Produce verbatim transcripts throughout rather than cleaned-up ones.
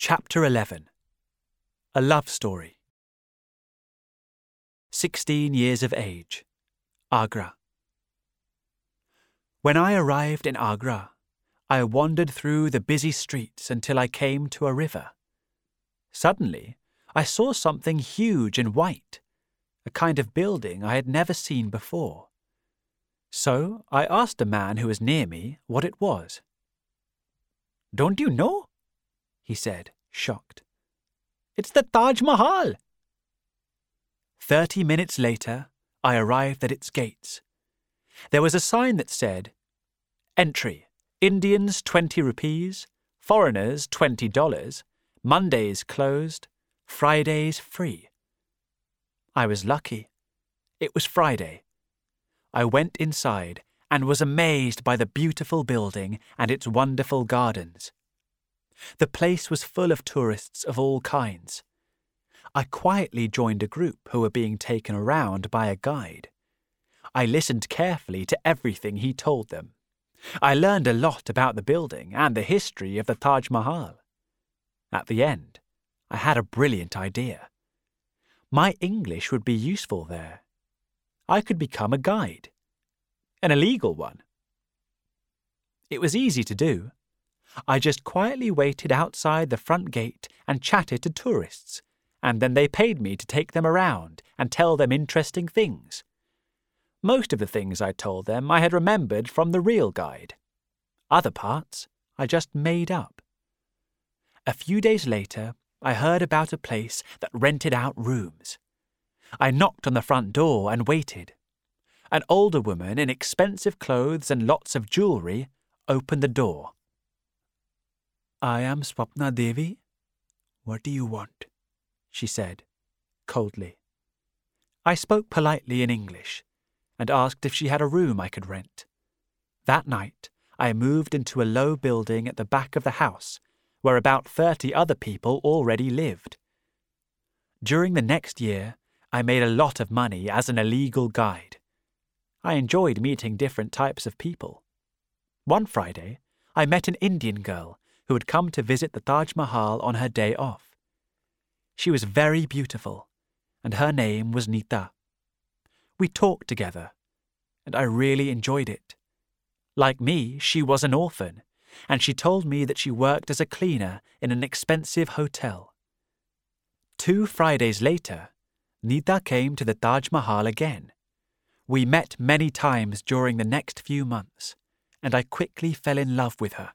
Chapter eleven. A Love Story. Sixteen years of age. Agra. When I arrived in Agra, I wandered through the busy streets until I came to a river. Suddenly, I saw something huge and white, a kind of building I had never seen before. So I asked a man who was near me what it was. "Don't you know?" he said, shocked. "It's the Taj Mahal." Thirty minutes later, I arrived at its gates. There was a sign that said, "Entry, Indians twenty rupees, foreigners twenty dollars, Mondays closed, Fridays free." I was lucky. It was Friday. I went inside and was amazed by the beautiful building and its wonderful gardens. The place was full of tourists of all kinds. I quietly joined a group who were being taken around by a guide. I listened carefully to everything he told them. I learned a lot about the building and the history of the Taj Mahal. At the end, I had a brilliant idea. My English would be useful there. I could become a guide. An illegal one. It was easy to do. I just quietly waited outside the front gate and chatted to tourists, and then they paid me to take them around and tell them interesting things. Most of the things I told them I had remembered from the real guide. Other parts I just made up. A few days later, I heard about a place that rented out rooms. I knocked on the front door and waited. An older woman in expensive clothes and lots of jewellery opened the door. "I am Swapna Devi. What do you want?" she said, coldly. I spoke politely in English and asked if she had a room I could rent. That night, I moved into a low building at the back of the house, where about thirty other people already lived. During the next year, I made a lot of money as an illegal guide. I enjoyed meeting different types of people. One Friday, I met an Indian girl who had come to visit the Taj Mahal on her day off. She was very beautiful, and her name was Nita. We talked together, and I really enjoyed it. Like me, she was an orphan, and she told me that she worked as a cleaner in an expensive hotel. Two Fridays later, Nita came to the Taj Mahal again. We met many times during the next few months, and I quickly fell in love with her.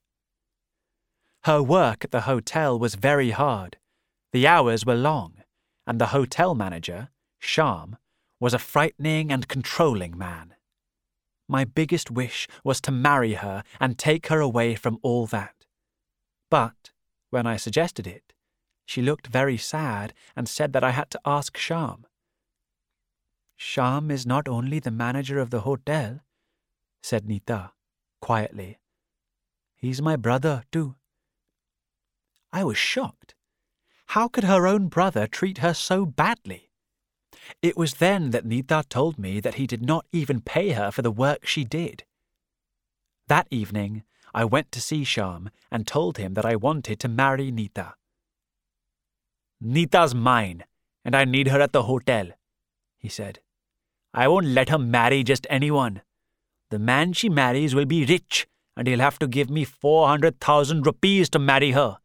Her work at the hotel was very hard. The hours were long, and the hotel manager, Shyam, was a frightening and controlling man. My biggest wish was to marry her and take her away from all that. But, when I suggested it, she looked very sad and said that I had to ask Shyam. "Shyam is not only the manager of the hotel," said Nita, quietly. "He's my brother, too." I was shocked. How could her own brother treat her so badly? It was then that Nita told me that he did not even pay her for the work she did. That evening, I went to see Shyam and told him that I wanted to marry Nita. "Nita's mine, and I need her at the hotel," he said. "I won't let her marry just anyone. The man she marries will be rich, and he'll have to give me four hundred thousand rupees to marry her."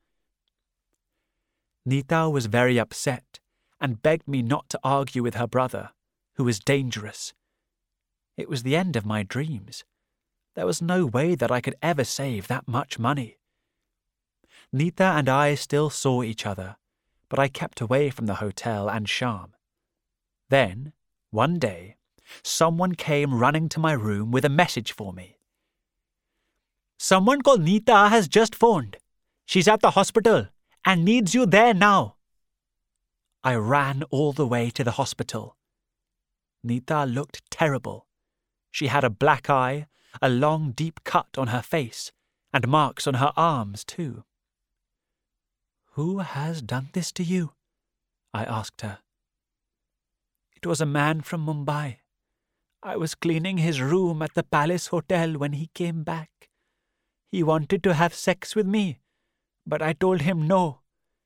Nita was very upset and begged me not to argue with her brother, who was dangerous. It was the end of my dreams. There was no way that I could ever save that much money. Nita and I still saw each other, but I kept away from the hotel and Shyam. Then, one day, someone came running to my room with a message for me. "Someone called Nita has just phoned. She's at the hospital and needs you there now." I ran all the way to the hospital. Nita looked terrible. She had a black eye, a long deep cut on her face, and marks on her arms too. "Who has done this to you?" I asked her. "It was a man from Mumbai. I was cleaning his room at the Palace Hotel when he came back. He wanted to have sex with me, but I told him no.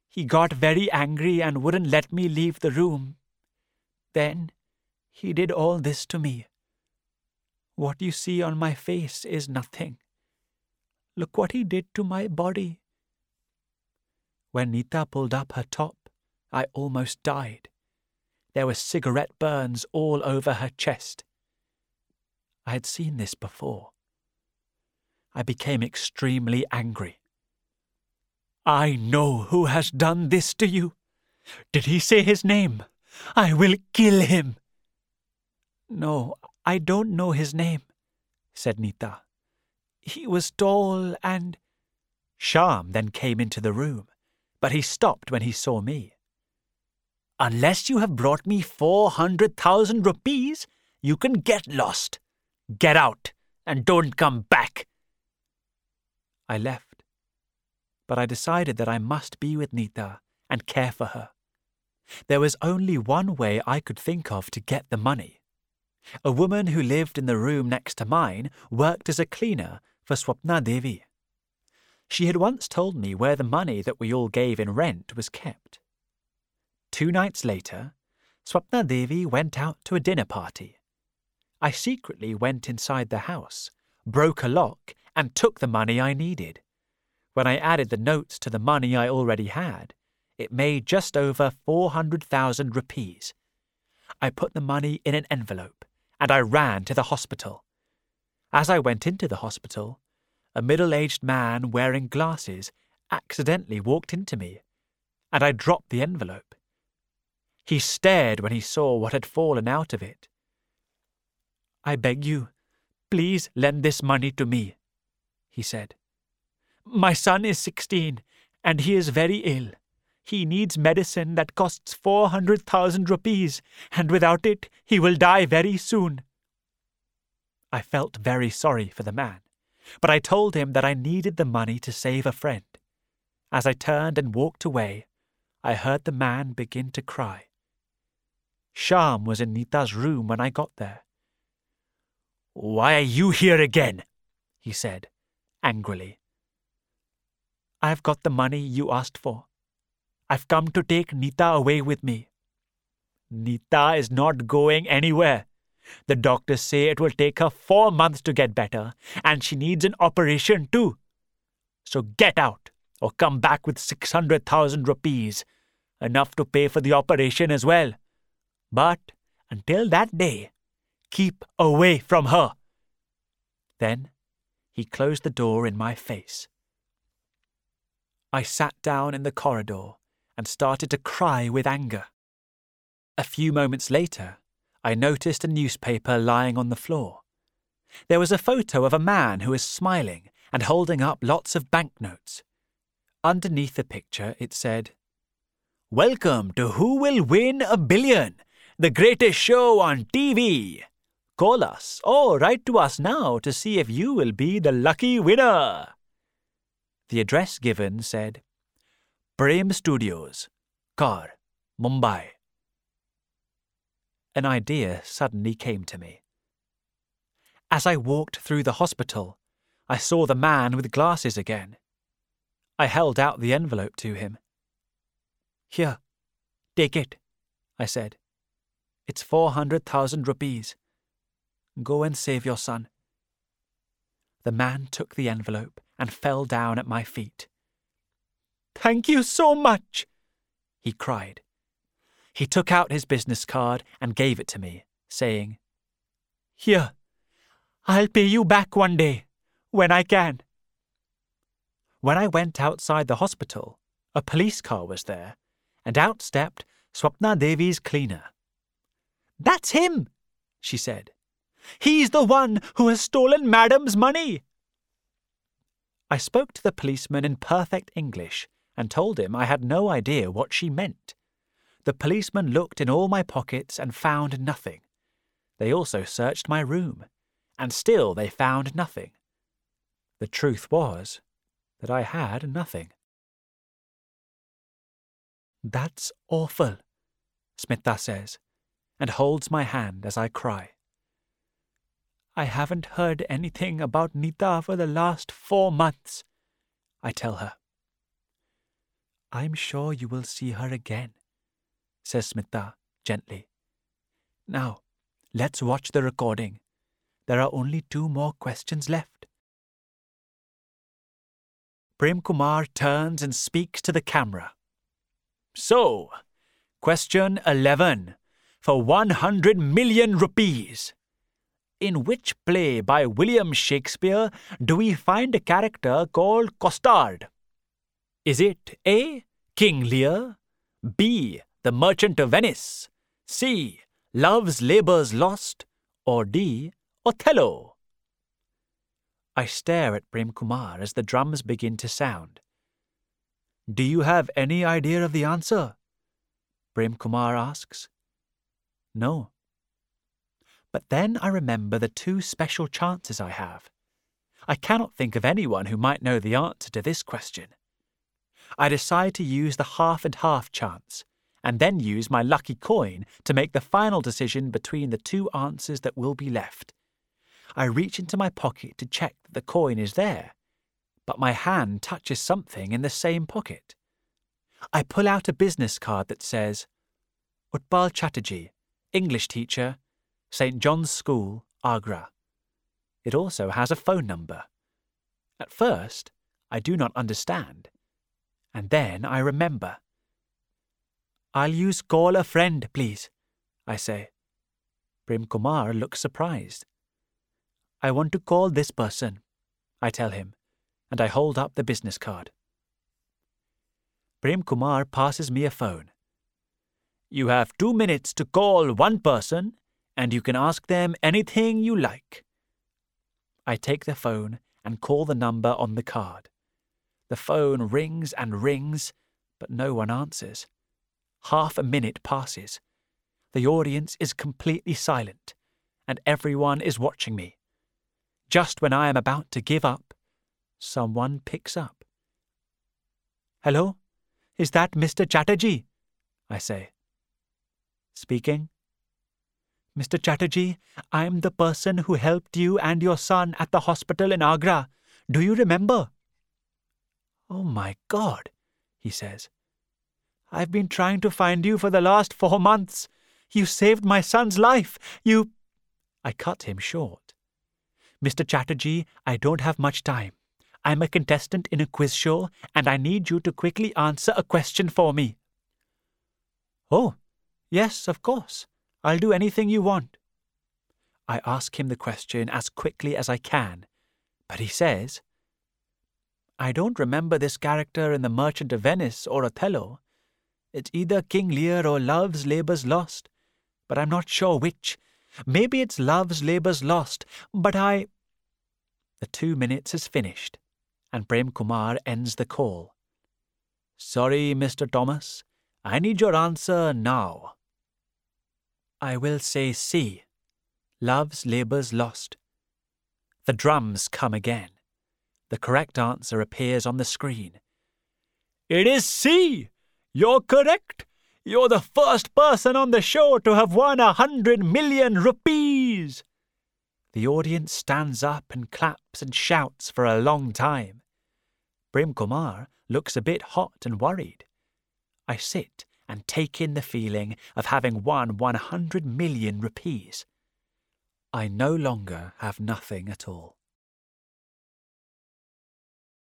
He got very angry and wouldn't let me leave the room. Then he did all this to me. What you see on my face is nothing. Look what he did to my body. When Nita pulled up her top, I almost died. There were cigarette burns all over her chest. I had seen this before. I became extremely angry. I know who has done this to you. Did he say his name? I will kill him. No, I don't know his name, said Nita. He was tall and... Shyam then came into the room, but he stopped when he saw me. Unless you have brought me four hundred thousand rupees, you can get lost. Get out and don't come back. I left, but I decided that I must be with Nita and care for her. There was only one way I could think of to get the money. A woman who lived in the room next to mine worked as a cleaner for Swapna Devi. She had once told me where the money that we all gave in rent was kept. Two nights later, Swapna Devi went out to a dinner party. I secretly went inside the house, broke a lock, and took the money I needed. When I added the notes to the money I already had, it made just over four hundred thousand rupees. I put the money in an envelope, and I ran to the hospital. As I went into the hospital, a middle-aged man wearing glasses accidentally walked into me, and I dropped the envelope. He stared when he saw what had fallen out of it. I beg you, please lend this money to me, he said. My son is sixteen, and he is very ill. He needs medicine that costs four hundred thousand rupees, and without it, he will die very soon. I felt very sorry for the man, but I told him that I needed the money to save a friend. As I turned and walked away, I heard the man begin to cry. Shyam was in Nita's room when I got there. Why are you here again? He said, angrily. I've got the money you asked for. I've come to take Nita away with me. Nita is not going anywhere. The doctors say it will take her four months to get better, and she needs an operation too. So get out, or come back with six hundred thousand rupees, enough to pay for the operation as well. But until that day, keep away from her. Then he closed the door in my face. I sat down in the corridor and started to cry with anger. A few moments later, I noticed a newspaper lying on the floor. There was a photo of a man who was smiling and holding up lots of banknotes. Underneath the picture it said, Welcome to Who Will Win a Billion, the greatest show on T V. Call us or write to us now to see if you will be the lucky winner. The address given said, Prem Studios, Kar, Mumbai. An idea suddenly came to me. As I walked through the hospital, I saw the man with glasses again. I held out the envelope to him. Here, take it, I said. It's four hundred thousand rupees. Go and save your son. The man took the envelope and fell down at my feet. Thank you so much, he cried. He took out his business card and gave it to me, saying, Here, I'll pay you back one day, when I can. When I went outside the hospital, a police car was there, and out stepped Swapna Devi's cleaner. That's him, she said. He's the one who has stolen Madam's money. I spoke to the policeman in perfect English and told him I had no idea what she meant. The policeman looked in all my pockets and found nothing. They also searched my room, and still they found nothing. The truth was that I had nothing. That's awful, Smita says, and holds my hand as I cry. I haven't heard anything about Nita for the last four months, I tell her. I'm sure you will see her again, says Smita gently. Now, let's watch the recording. There are only two more questions left. Prem Kumar turns and speaks to the camera. So, question eleven, for one hundred million rupees. In which play by William Shakespeare do we find a character called Costard? Is it A. King Lear, B. The Merchant of Venice, C. Love's Labour's Lost, or D. Othello? I stare at Prem Kumar as the drums begin to sound. Do you have any idea of the answer? Prem Kumar asks. No. But then I remember the two special chances I have. I cannot think of anyone who might know the answer to this question. I decide to use the half and half chance, and then use my lucky coin to make the final decision between the two answers that will be left. I reach into my pocket to check that the coin is there, but my hand touches something in the same pocket. I pull out a business card that says, Utpal Chatterjee, English teacher, Saint John's School, Agra. It also has a phone number. At first, I do not understand. And then I remember. I'll use call a friend, please, I say. Prem Kumar looks surprised. I want to call this person, I tell him, and I hold up the business card. Prem Kumar passes me a phone. You have two minutes to call one person, and you can ask them anything you like. I take the phone and call the number on the card. The phone rings and rings, but no one answers. Half a minute passes. The audience is completely silent, and everyone is watching me. Just when I am about to give up, someone picks up. Hello? Is that Mister Chatterjee? I say. Speaking. Mister Chatterjee, I am the person who helped you and your son at the hospital in Agra. Do you remember? Oh my God, he says. I've been trying to find you for the last four months. You saved my son's life. You... I cut him short. Mister Chatterjee, I don't have much time. I'm a contestant in a quiz show, and I need you to quickly answer a question for me. Oh, yes, of course. I'll do anything you want. I ask him the question as quickly as I can, but he says, I don't remember this character in The Merchant of Venice or Othello. It's either King Lear or Love's Labour's Lost, but I'm not sure which. Maybe it's Love's Labour's Lost, but I... The two minutes is finished, and Prem Kumar ends the call. Sorry, Mister Thomas. I need your answer now. I will say C. Love's Labour's Lost. The drums come again. The correct answer appears on the screen. It is C! You're correct! You're the first person on the show to have won a hundred million rupees! The audience stands up and claps and shouts for a long time. Prem Kumar looks a bit hot and worried. I sit and take in the feeling of having won one hundred million rupees. I no longer have nothing at all.